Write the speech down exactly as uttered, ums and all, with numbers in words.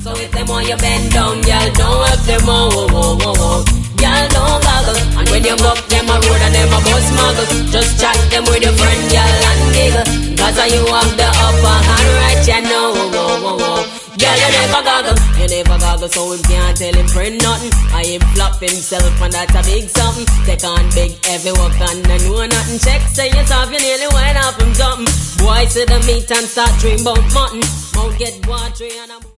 So if them want you bend down, y'all don't help them out. Whoa, whoa, whoa, whoa. Y'all don't goggle. And when you go up them a road and them a bus muggle, just chat them with your friend, y'all, and giggle. Cause you have the upper hand right, you know. Whoa, whoa, whoa, whoa. Girl, you never goggle, you never goggle, so him can't tell him friend nothing. I him flop himself and that's a big something. Take on big heavy work and I know nothing. Check, say yourself, you nearly went off him something. Boy, see the meat and start dream about mutton. Mouth get watery and I'm